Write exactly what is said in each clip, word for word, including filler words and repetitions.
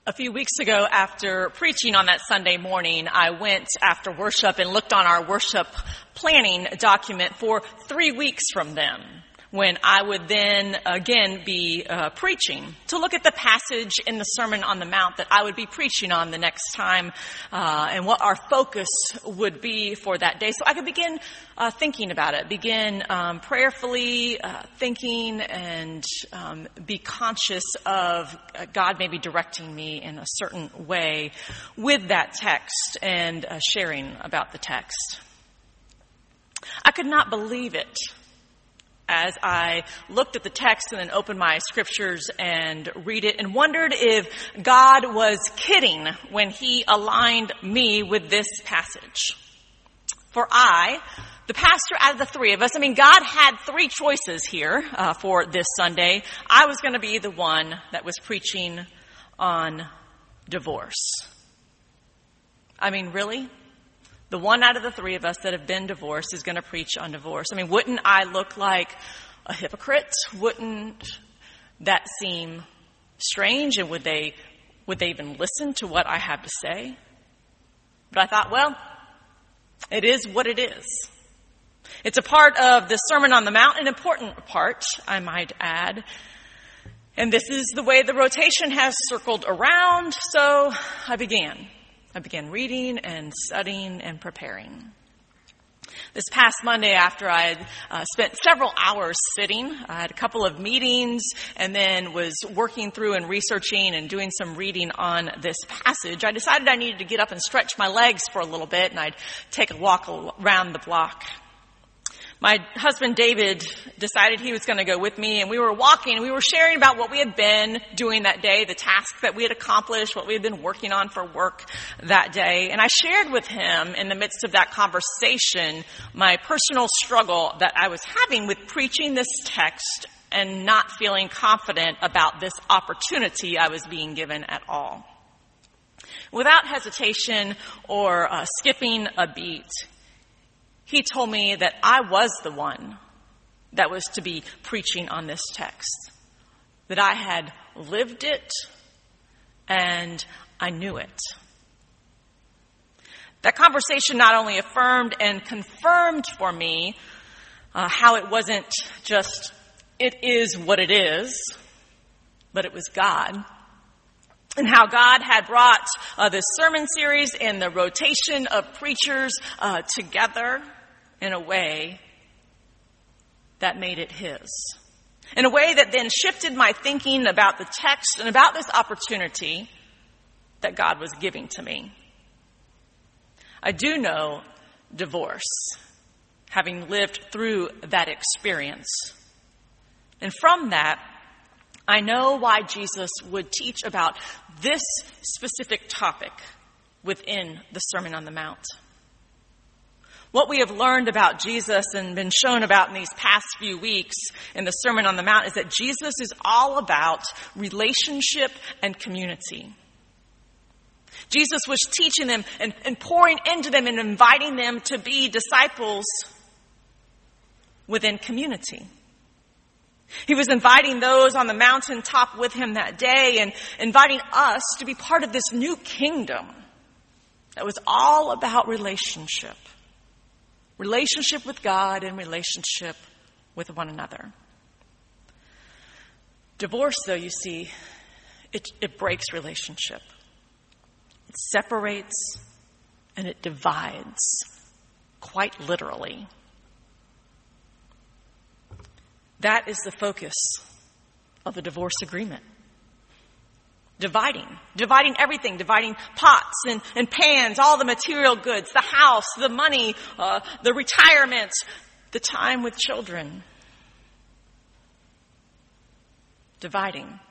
A few weeks ago, after preaching on that Sunday morning, I went after worship and looked on our worship planning document for three weeks from then, when I would then again be uh, preaching, to look at the passage in the Sermon on the Mount that I would be preaching on the next time, uh, and what our focus would be for that day. So I could begin uh, thinking about it, begin um, prayerfully uh, thinking and um, be conscious of uh, God maybe directing me in a certain way with that text and uh, sharing about the text. I could not believe it as I looked at the text and then opened my scriptures and read it and wondered if God was kidding when he aligned me with this passage. For I, the pastor out of the three of us, I mean, God had three choices here uh, for this Sunday. I was going to be the one that was preaching on divorce. I mean, really? The one out of the three of us that have been divorced is going to preach on divorce. I mean, wouldn't I look like a hypocrite? Wouldn't that seem strange? And would they, would they even listen to what I have to say? But I thought, well, it is what it is. It's a part of the Sermon on the Mount, an important part, I might add. And this is the way the rotation has circled around, so I began. I began reading and studying and preparing. This past Monday, after I had uh, spent several hours sitting, I had a couple of meetings and then was working through and researching and doing some reading on this passage, I decided I needed to get up and stretch my legs for a little bit, and I'd take a walk around the block. My husband, David, decided he was going to go with me, and we were walking, and we were sharing about what we had been doing that day, the tasks that we had accomplished, what we had been working on for work that day. And I shared with him, in the midst of that conversation, my personal struggle that I was having with preaching this text and not feeling confident about this opportunity I was being given at all. Without hesitation or uh, skipping a beat, he told me that I was the one that was to be preaching on this text, that I had lived it and I knew it. That conversation not only affirmed and confirmed for me uh, how it wasn't just, it is what it is, but it was God. And how God had brought uh, this sermon series and the rotation of preachers uh, together in a way that made it his. In a way that then shifted my thinking about the text and about this opportunity that God was giving to me. I do know divorce, having lived through that experience. And from that, I know why Jesus would teach about this specific topic within the Sermon on the Mount. What we have learned about Jesus and been shown about in these past few weeks in the Sermon on the Mount is that Jesus is all about relationship and community. Jesus was teaching them and, and pouring into them and inviting them to be disciples within community. He was inviting those on the mountaintop with him that day and inviting us to be part of this new kingdom that was all about relationship. Relationship with God and relationship with one another. Divorce, though, you see, it, it breaks relationship. It separates and it divides, quite literally. That is the focus of a divorce agreement. Dividing, dividing everything, dividing pots and, and pans, all the material goods, the house, the money, uh, the retirement, the time with children. Dividing.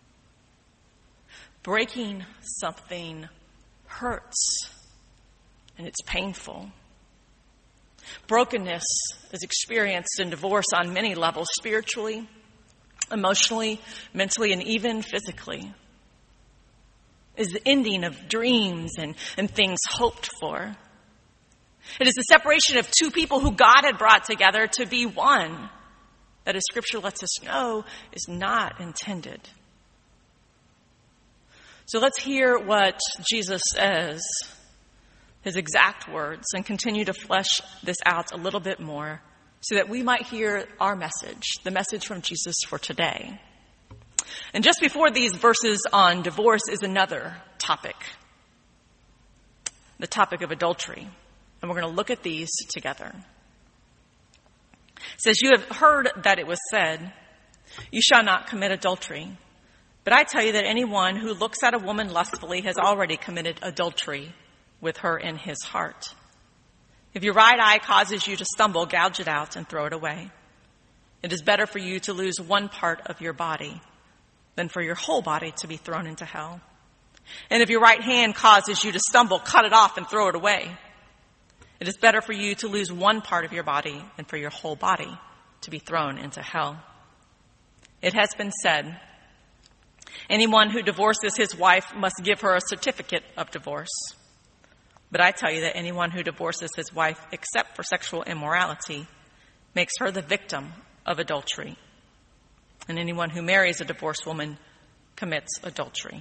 Breaking something hurts, and it's painful. Brokenness is experienced in divorce on many levels, spiritually, emotionally, mentally, and even physically. Is the ending of dreams and, and things hoped for. It is the separation of two people who God had brought together to be one that, as Scripture lets us know, is not intended. So let's hear what Jesus says, his exact words, and continue to flesh this out a little bit more so that we might hear our message, the message from Jesus for today. And just before these verses on divorce is another topic, the topic of adultery. And we're going to look at these together. It says, "You have heard that it was said, 'You shall not commit adultery.' But I tell you that anyone who looks at a woman lustfully has already committed adultery with her in his heart. If your right eye causes you to stumble, gouge it out and throw it away. It is better for you to lose one part of your body than for your whole body to be thrown into hell. And if your right hand causes you to stumble, cut it off and throw it away. It is better for you to lose one part of your body than for your whole body to be thrown into hell. It has been said, anyone who divorces his wife must give her a certificate of divorce. But I tell you that anyone who divorces his wife except for sexual immorality makes her the victim of adultery. And anyone who marries a divorced woman commits adultery."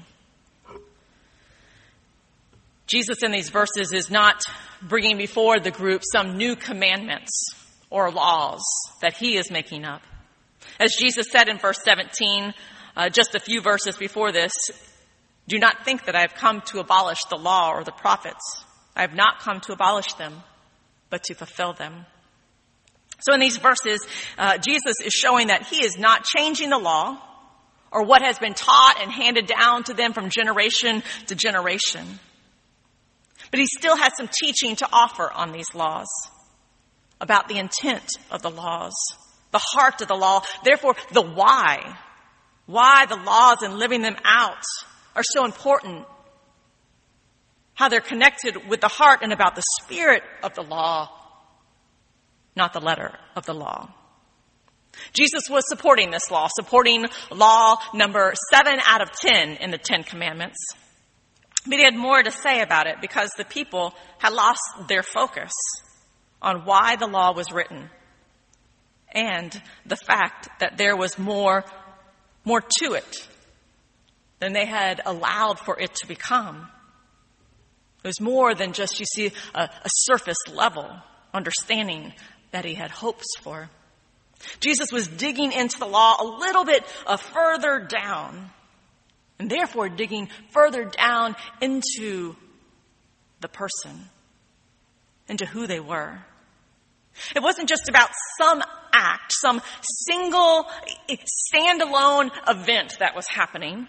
Jesus in these verses is not bringing before the group some new commandments or laws that he is making up. As Jesus said in verse seventeen, uh, just a few verses before this, "Do not think that I have come to abolish the law or the prophets. I have not come to abolish them, but to fulfill them." So in these verses, uh, Jesus is showing that he is not changing the law or what has been taught and handed down to them from generation to generation. But he still has some teaching to offer on these laws about the intent of the laws, the heart of the law, therefore the why, why the laws and living them out are so important, how they're connected with the heart and about the spirit of the law, not the letter of the law. Jesus was supporting this law, supporting law number seven out of ten in the Ten Commandments. But he had more to say about it because the people had lost their focus on why the law was written and the fact that there was more, more to it than they had allowed for it to become. It was more than just, you see, a, a surface level understanding that he had hopes for. Jesus was digging into the law a little bit uh, further down, and therefore digging further down into the person, into who they were. It wasn't just about some act, some single standalone event that was happening,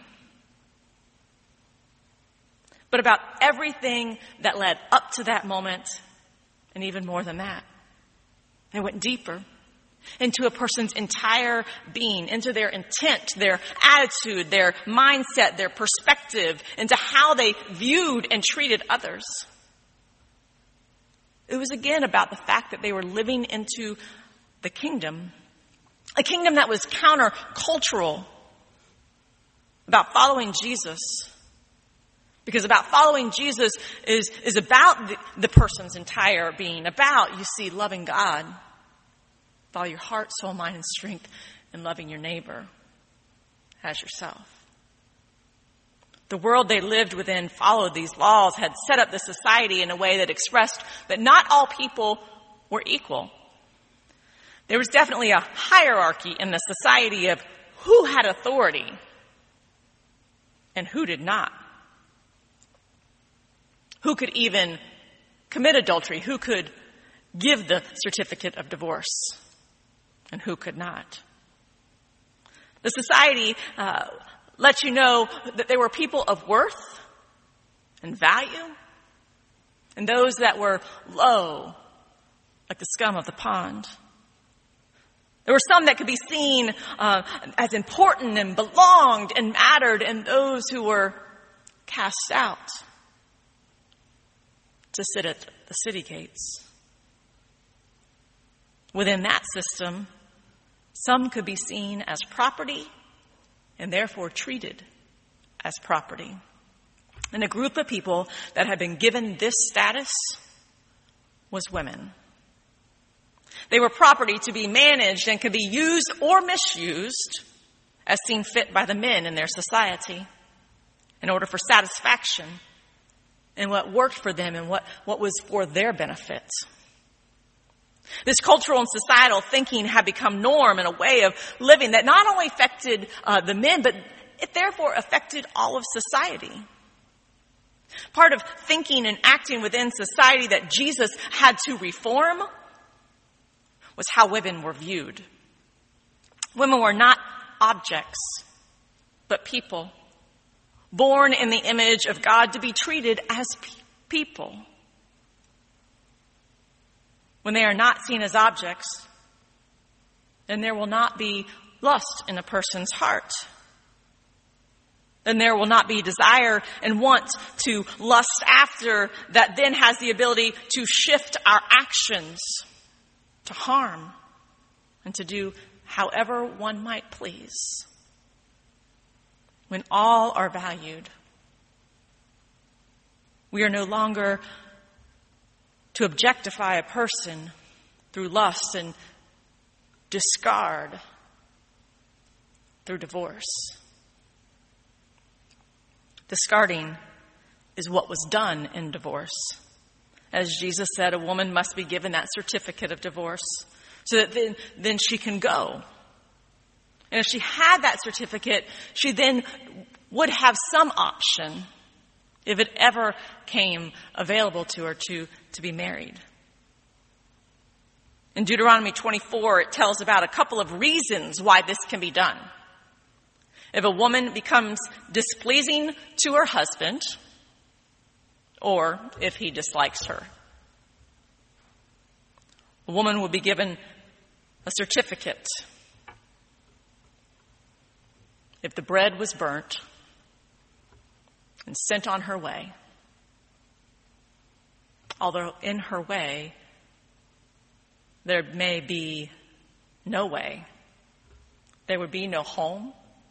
but about everything that led up to that moment, and even more than that. It went deeper into a person's entire being, into their intent, their attitude, their mindset, their perspective, into how they viewed and treated others. It was again about the fact that they were living into the kingdom, a kingdom that was countercultural, about following Jesus. Because about following Jesus is, is about the, the person's entire being, about, you see, loving God with all your heart, soul, mind, and strength, and loving your neighbor as yourself. The world they lived within followed these laws, had set up the society in a way that expressed that not all people were equal. There was definitely a hierarchy in the society of who had authority and who did not. Who could even commit adultery? Who could give the certificate of divorce? And who could not? The society uh, let you know that there were people of worth and value, and those that were low, like the scum of the pond. There were some that could be seen uh, as important and belonged and mattered, and those who were cast out to sit at the city gates. Within that system, some could be seen as property and therefore treated as property. And a group of people that had been given this status was women. They were property to be managed and could be used or misused as seen fit by the men in their society. in order for satisfaction and what worked for them and what, what was for their benefit. This cultural and societal thinking had become norm and a way of living that not only affected uh, the men, but it therefore affected all of society. Part of thinking and acting within society that Jesus had to reform was how women were viewed. Women were not objects, but people, born in the image of God to be treated as pe- people. When they are not seen as objects, then there will not be lust in a person's heart. Then there will not be desire and want to lust after that then has the ability to shift our actions to harm and to do however one might please. When all are valued, we are no longer to objectify a person through lust and discard through divorce. Discarding is what was done in divorce. As Jesus said, a woman must be given that certificate of divorce so that then, then she can go. And if she had that certificate, she then would have some option, if it ever came available to her, to, to be married. In Deuteronomy twenty-four, it tells about a couple of reasons why this can be done. If a woman becomes displeasing to her husband, or if he dislikes her, a woman will be given a certificate. If the bread was burnt and sent on her way, although in her way there may be no way, there would be no home,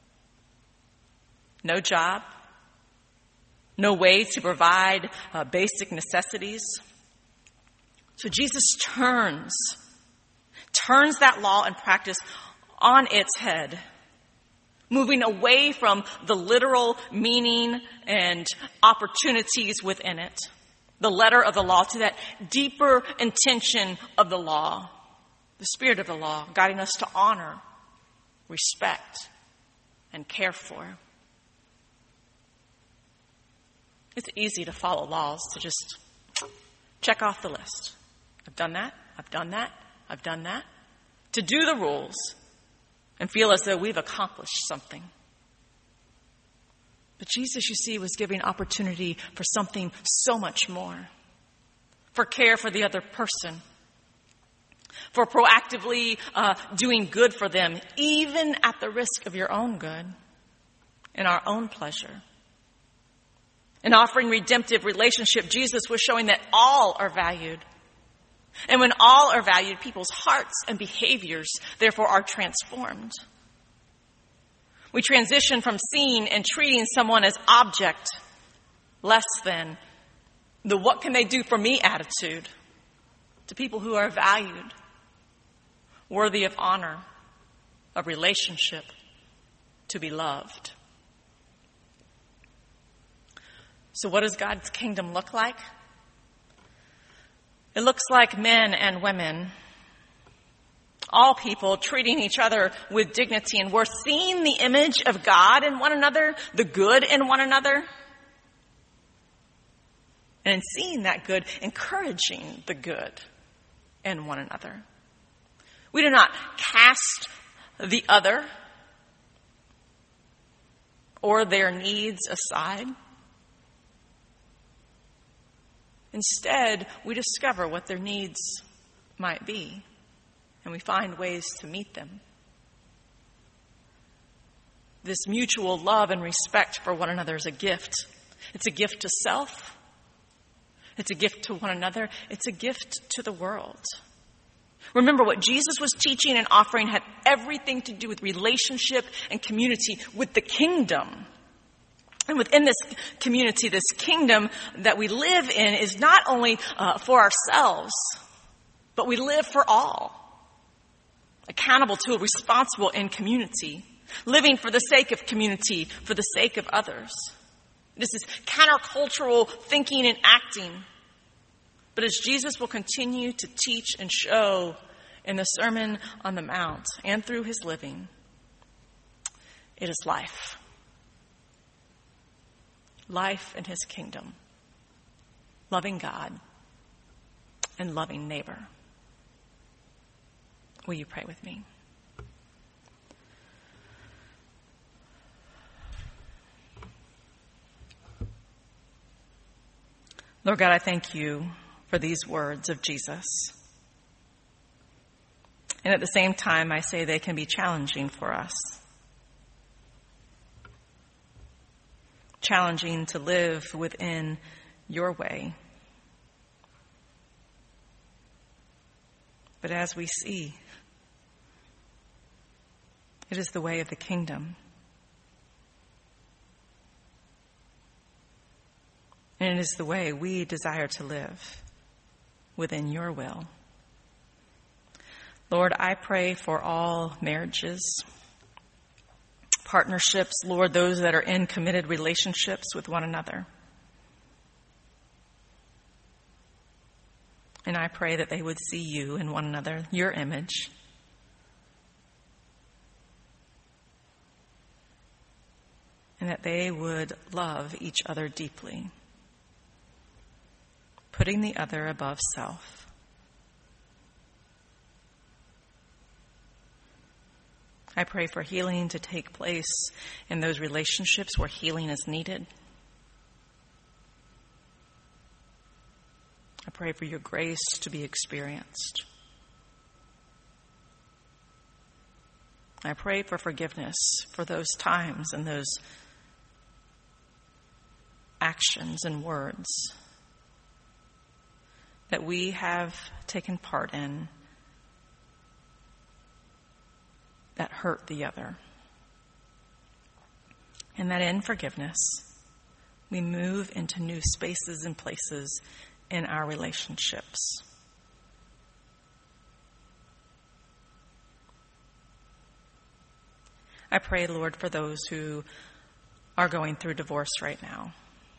no job, no way to provide uh, basic necessities. So Jesus turns, turns that law and practice on its head, moving away from the literal meaning and opportunities within it, the letter of the law, to that deeper intention of the law, the spirit of the law, guiding us to honor, respect, and care for. It's easy to follow laws, to just check off the list. I've done that, I've done that, I've done that. To do the rules and feel as though we've accomplished something. But Jesus, you see, was giving opportunity for something so much more. For care for the other person. For proactively uh, doing good for them, even at the risk of your own good and our own pleasure. In offering redemptive relationship, Jesus was showing that all are valued. And when all are valued, people's hearts and behaviors, therefore, are transformed. We transition from seeing and treating someone as object, less than the what can they do for me attitude, to people who are valued, worthy of honor, of relationship, to be loved. So what does God's kingdom look like? It looks like men and women, all people treating each other with dignity and worth, seeing the image of God in one another, the good in one another, and in seeing that good, encouraging the good in one another. We do not cast the other or their needs aside. Instead, we discover what their needs might be, and we find ways to meet them. This mutual love and respect for one another is a gift. It's a gift to self. It's a gift to one another. It's a gift to the world. Remember, what Jesus was teaching and offering had everything to do with relationship and community with the kingdom. And within this community, this kingdom that we live in is not only uh, for ourselves, but we live for all. Accountable to, responsible in community. Living for the sake of community, for the sake of others. This is countercultural thinking and acting. But as Jesus will continue to teach and show in the Sermon on the Mount and through his living, it is life. Life in his kingdom. Loving God and loving neighbor. Will you pray with me? Lord God, I thank you for these words of Jesus. And at the same time, I say they can be challenging for us. Challenging to live within your way. But as we see, it is the way of the kingdom. And it is the way we desire to live within your will. Lord, I pray for all marriages, partnerships, Lord, those that are in committed relationships with one another. And I pray that they would see you in one another, your image. And that they would love each other deeply, putting the other above self. I pray for healing to take place in those relationships where healing is needed. I pray for your grace to be experienced. I pray for forgiveness for those times and those actions and words that we have taken part in that hurt the other. And that in forgiveness, we move into new spaces and places in our relationships. I pray, Lord, for those who are going through divorce right now,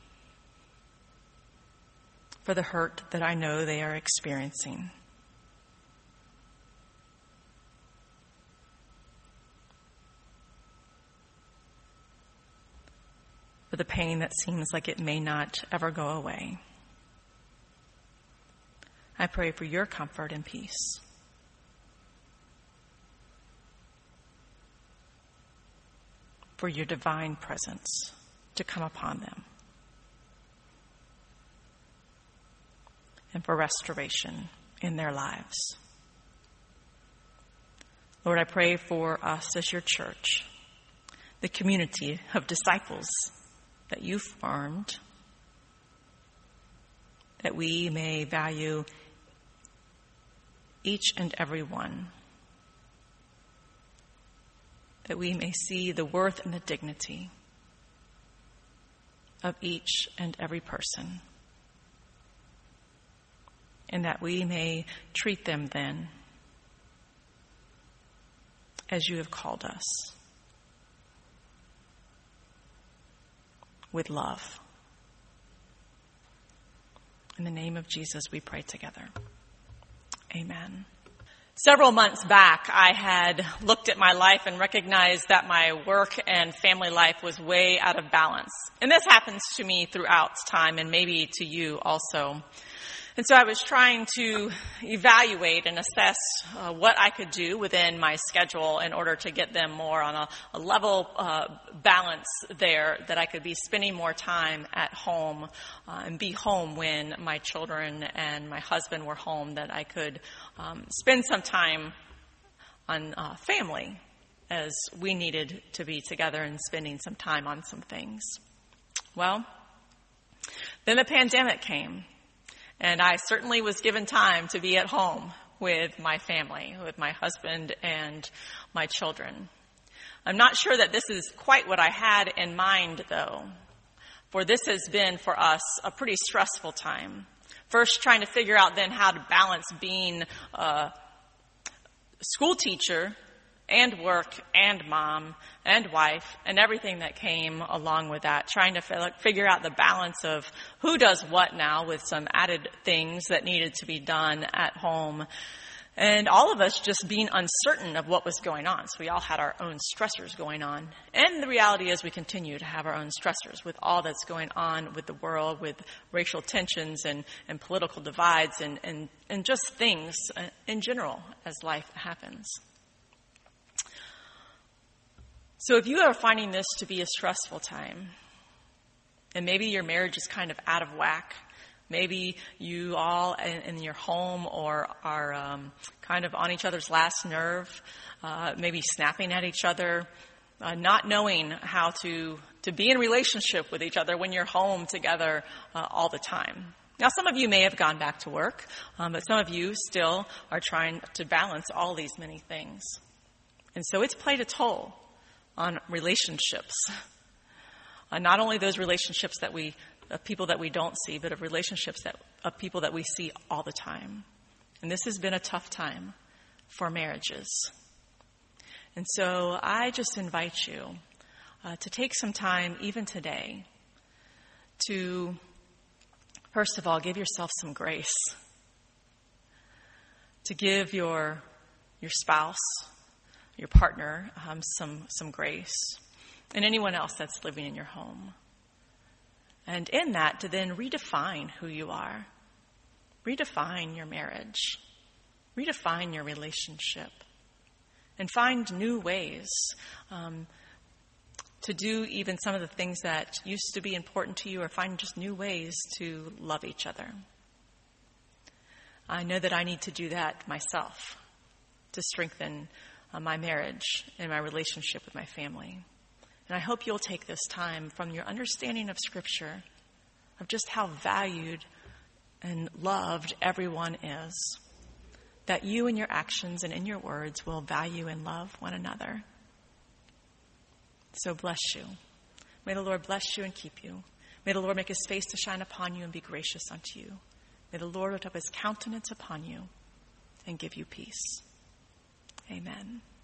for the hurt that I know they are experiencing. For the pain that seems like it may not ever go away. I pray for your comfort and peace. For your divine presence to come upon them. And for restoration in their lives. Lord, I pray for us as your church, the community of disciples that you formed, that we may value each and every one, that we may see the worth and the dignity of each and every person, and that we may treat them then as you have called us, with love. In the name of Jesus, we pray together. Amen. Several months back, I had looked at my life and recognized that my work and family life was way out of balance. And this happens to me throughout time, and maybe to you also. And so I was trying to evaluate and assess uh, what I could do within my schedule in order to get them more on a, a level uh, balance there, that I could be spending more time at home uh, and be home when my children and my husband were home, that I could um, spend some time on uh, family, as we needed to be together and spending some time on some things. Well, then the pandemic came. And I certainly was given time to be at home with my family, with my husband and my children. I'm not sure that this is quite what I had in mind, though, for this has been for us a pretty stressful time. First, trying to figure out then how to balance being a school teacher and work and mom and wife and everything that came along with that, trying to f- figure out the balance of who does what now with some added things that needed to be done at home. And all of us just being uncertain of what was going on. So we all had our own stressors going on. And the reality is we continue to have our own stressors with all that's going on with the world, with racial tensions and, and political divides and, and, and just things in general as life happens. So if you are finding this to be a stressful time, and maybe your marriage is kind of out of whack, maybe you all in, in your home or are um, kind of on each other's last nerve, uh, maybe snapping at each other, uh, not knowing how to, to be in relationship with each other when you're home together uh, all the time. Now, some of you may have gone back to work, um, but some of you still are trying to balance all these many things. And so it's played a toll on relationships. Uh, not only those relationships that we of people that we don't see, but of relationships that of people that we see all the time. And this has been a tough time for marriages. And so I just invite you uh, to take some time, even today, to, first of all, give yourself some grace. To give your your spouse, your partner, um, some some grace. And anyone else that's living in your home. And in that, to then redefine who you are. Redefine your marriage. Redefine your relationship. And find new ways um, to do even some of the things that used to be important to you, or find just new ways to love each other. I know that I need to do that myself to strengthen uh, my marriage and my relationship with my family. And I hope you'll take this time from your understanding of Scripture, of just how valued and loved everyone is, that you in your actions and in your words will value and love one another. So bless you. May the Lord bless you and keep you. May the Lord make his face to shine upon you and be gracious unto you. May the Lord lift up his countenance upon you and give you peace. Amen.